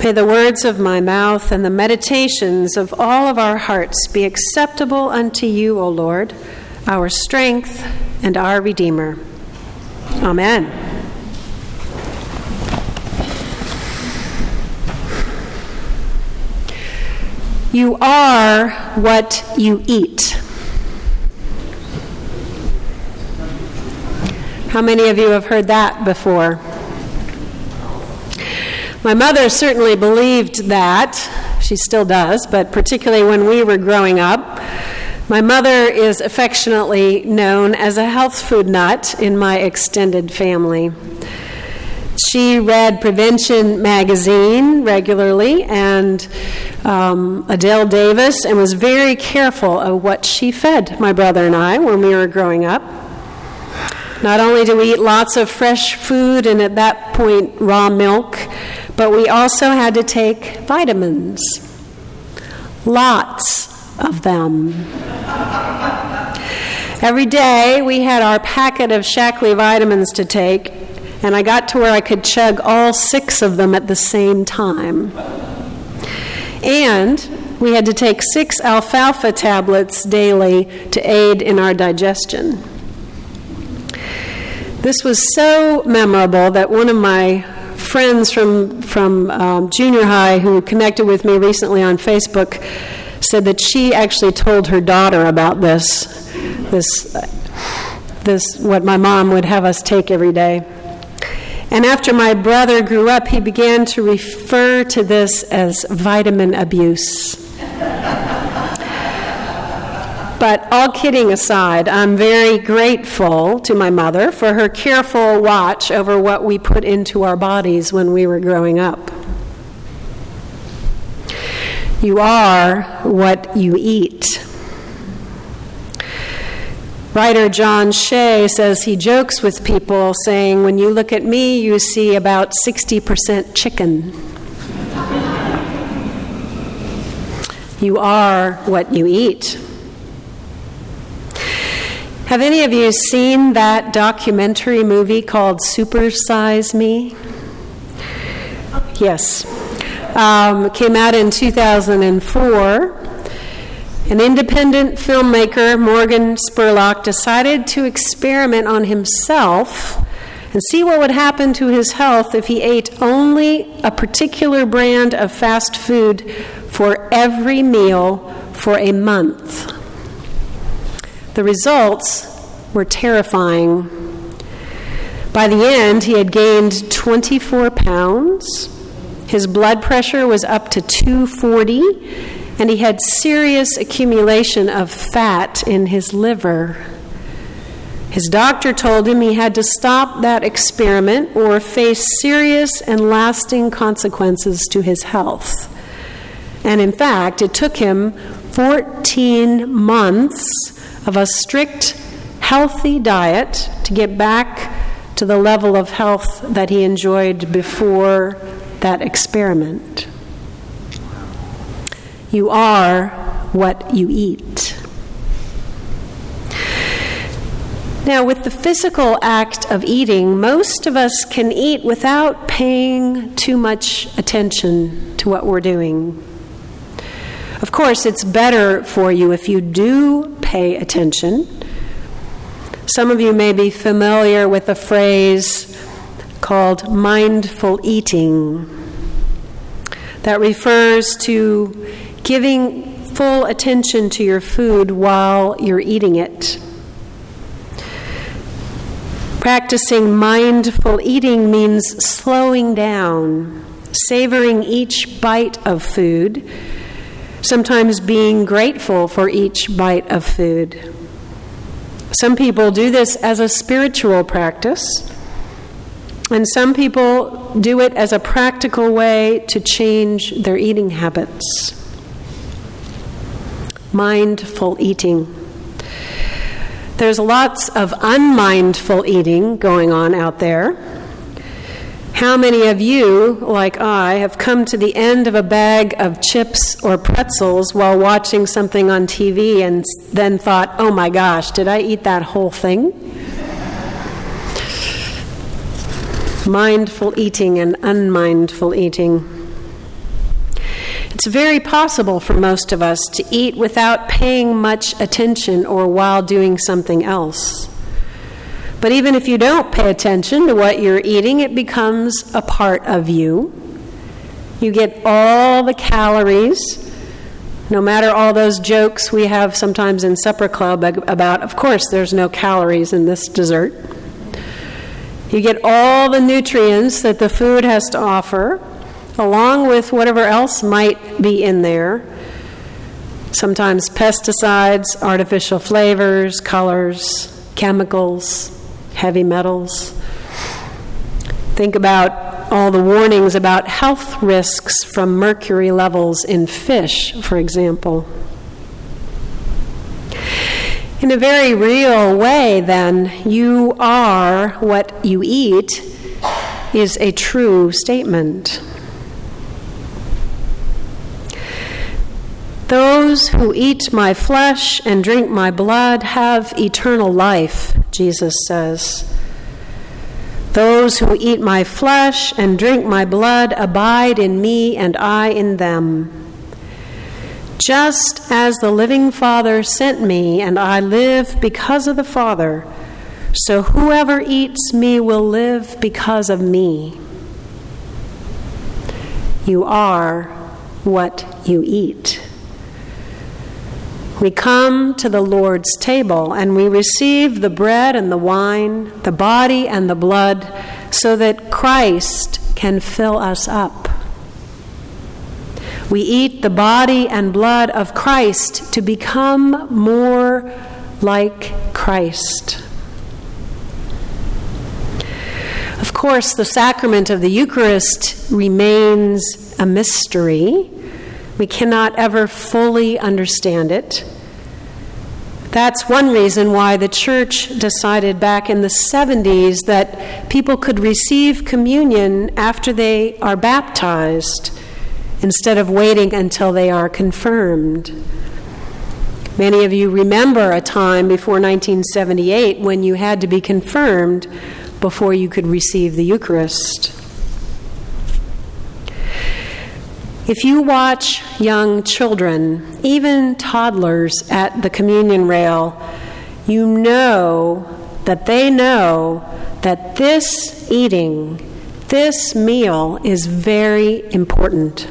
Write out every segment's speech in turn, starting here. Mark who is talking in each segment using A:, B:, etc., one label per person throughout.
A: May the words of my mouth and the meditations of all of our hearts be acceptable unto you, O Lord, our strength and our Redeemer. Amen. You are what you eat. How many of you have heard that before? My mother certainly believed that. She still does, but particularly when we were growing up. My mother is affectionately known as a health food nut in my extended family. She read Prevention magazine regularly and Adele Davis, and was very careful of what she fed my brother and I when we were growing up. Not only do we eat lots of fresh food and at that point raw milk, but we also had to take vitamins. Lots of them. Every day we had our packet of Shaklee vitamins to take, and I got to where I could chug all 6 of them at the same time. And we had to take 6 alfalfa tablets daily to aid in our digestion. This was so memorable that one of my friends from junior high who connected with me recently on Facebook said that she actually told her daughter about this what my mom would have us take every day. And after my brother grew up, he began to refer to this as vitamin abuse. But all kidding aside, I'm very grateful to my mother for her careful watch over what we put into our bodies when we were growing up. You are what you eat. Writer John Shea says he jokes with people saying, when you look at me, you see about 60% chicken. You are what you eat. Have any of you seen that documentary movie called Super Size Me? Yes. It came out in 2004. An independent filmmaker, Morgan Spurlock, decided to experiment on himself and see what would happen to his health if he ate only a particular brand of fast food for every meal for a month. The results were terrifying. By the end, he had gained 24 pounds. His blood pressure was up to 240, and he had serious accumulation of fat in his liver. His doctor told him he had to stop that experiment or face serious and lasting consequences to his health. And in fact, it took him 14 months of a strict, healthy diet to get back to the level of health that he enjoyed before that experiment. You are what you eat. Now, with the physical act of eating, most of us can eat without paying too much attention to what we're doing. Of course, it's better for you if you do pay attention. Some of you may be familiar with a phrase called mindful eating that refers to giving full attention to your food while you're eating it. Practicing mindful eating means slowing down, savoring each bite of food, sometimes being grateful for each bite of food. Some people do this as a spiritual practice, and some people do it as a practical way to change their eating habits. Mindful eating. There's lots of unmindful eating going on out there. How many of you, like I, have come to the end of a bag of chips or pretzels while watching something on TV and then thought, oh my gosh, did I eat that whole thing? Mindful eating and unmindful eating. It's very possible for most of us to eat without paying much attention or while doing something else. But even if you don't pay attention to what you're eating, it becomes a part of you. You get all the calories, no matter all those jokes we have sometimes in supper club about, of course, there's no calories in this dessert. You get all the nutrients that the food has to offer, along with whatever else might be in there. Sometimes pesticides, artificial flavors, colors, chemicals, heavy metals. Think about all the warnings about health risks from mercury levels in fish, for example. In a very real way, then, you are what you eat is a true statement. Those who eat my flesh and drink my blood have eternal life, Jesus says. Those who eat my flesh and drink my blood abide in me and I in them. Just as the living Father sent me and I live because of the Father, so whoever eats me will live because of me. You are what you eat. We come to the Lord's table and we receive the bread and the wine, the body and the blood, so that Christ can fill us up. We eat the body and blood of Christ to become more like Christ. Of course, the sacrament of the Eucharist remains a mystery. We cannot ever fully understand it. That's one reason why the Church decided back in the 70s that people could receive communion after they are baptized instead of waiting until they are confirmed. Many of you remember a time before 1978 when you had to be confirmed before you could receive the Eucharist. If you watch young children, even toddlers at the communion rail, you know that they know that this eating, this meal is very important.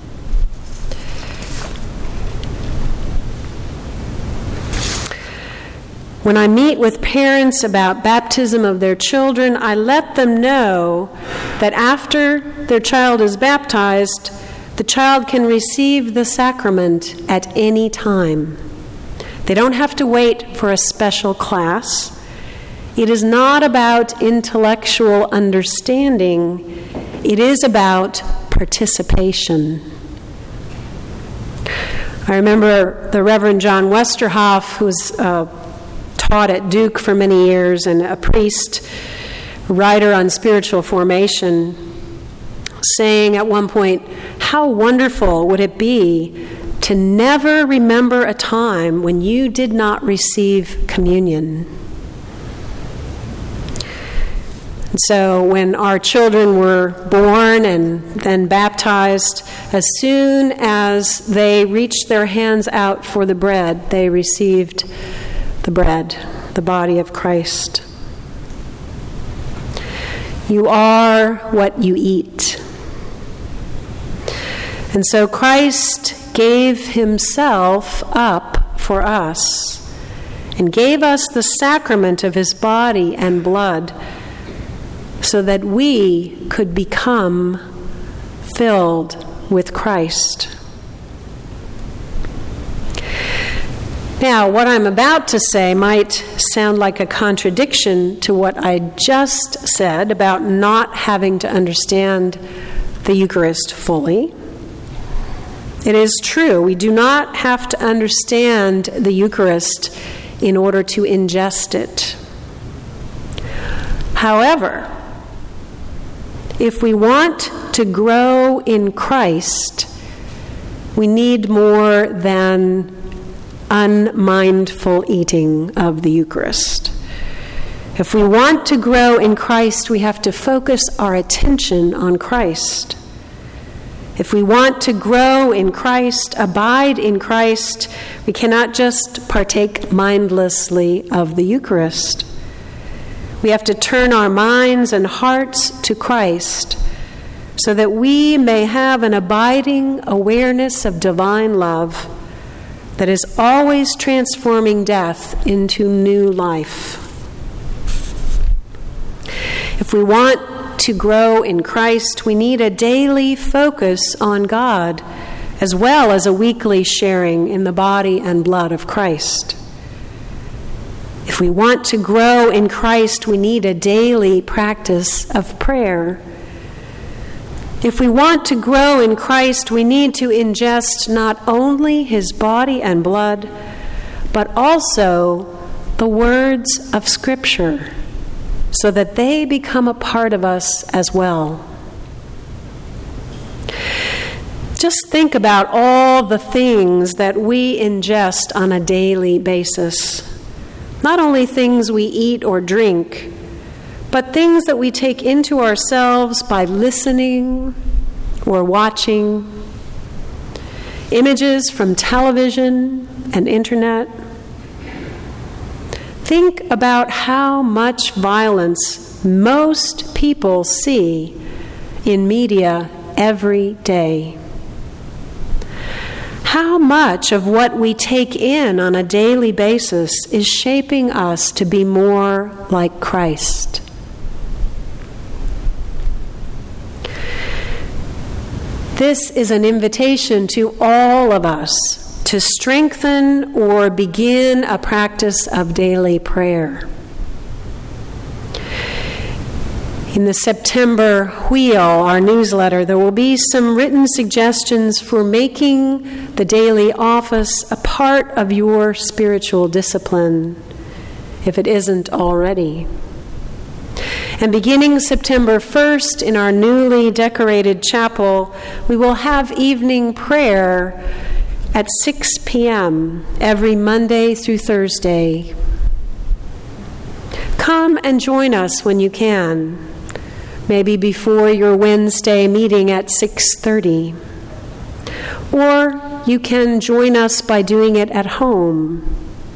A: When I meet with parents about baptism of their children, I let them know that after their child is baptized, the child can receive the sacrament at any time. They don't have to wait for a special class. It is not about intellectual understanding. It is about participation. I remember the Reverend John Westerhoff, who was taught at Duke for many years and a priest, writer on spiritual formation, saying at one point, how wonderful would it be to never remember a time when you did not receive communion. And so when our children were born and then baptized, as soon as they reached their hands out for the bread, they received the bread, the body of Christ. You are what you eat. And so Christ gave himself up for us and gave us the sacrament of his body and blood so that we could become filled with Christ. Now, what I'm about to say might sound like a contradiction to what I just said about not having to understand the Eucharist fully. It is true, we do not have to understand the Eucharist in order to ingest it. However, if we want to grow in Christ, we need more than unmindful eating of the Eucharist. If we want to grow in Christ, we have to focus our attention on Christ. If we want to grow in Christ, abide in Christ, we cannot just partake mindlessly of the Eucharist. We have to turn our minds and hearts to Christ so that we may have an abiding awareness of divine love that is always transforming death into new life. If we want to grow in Christ, we need a daily focus on God, as well as a weekly sharing in the body and blood of Christ. If we want to grow in Christ, we need a daily practice of prayer. If we want to grow in Christ, we need to ingest not only his body and blood, but also the words of Scripture, so that they become a part of us as well. Just think about all the things that we ingest on a daily basis. Not only things we eat or drink, but things that we take into ourselves by listening or watching, images from television and internet. Think about how much violence most people see in media every day. How much of what we take in on a daily basis is shaping us to be more like Christ? This is an invitation to all of us to strengthen or begin a practice of daily prayer. In the September Wheel, our newsletter, there will be some written suggestions for making the daily office a part of your spiritual discipline, if it isn't already. And beginning September 1st, in our newly decorated chapel, we will have evening prayer at 6 p.m. every Monday through Thursday. Come and join us when you can, maybe before your Wednesday meeting at 6:30. Or you can join us by doing it at home.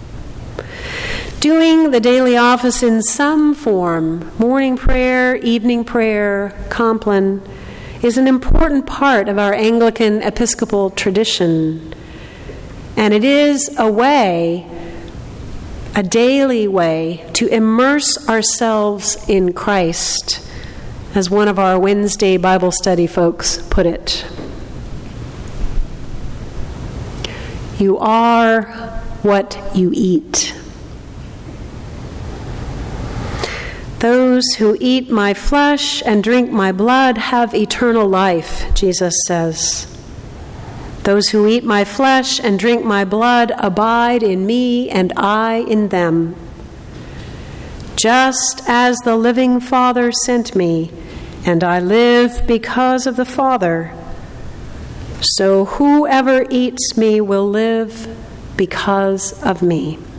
A: Doing the daily office in some form, morning prayer, evening prayer, Compline, is an important part of our Anglican Episcopal tradition. And it is a way, a daily way, to immerse ourselves in Christ, as one of our Wednesday Bible study folks put it. You are what you eat. Those who eat my flesh and drink my blood have eternal life, Jesus says. Those who eat my flesh and drink my blood abide in me and I in them. Just as the living Father sent me, and I live because of the Father, so whoever eats me will live because of me.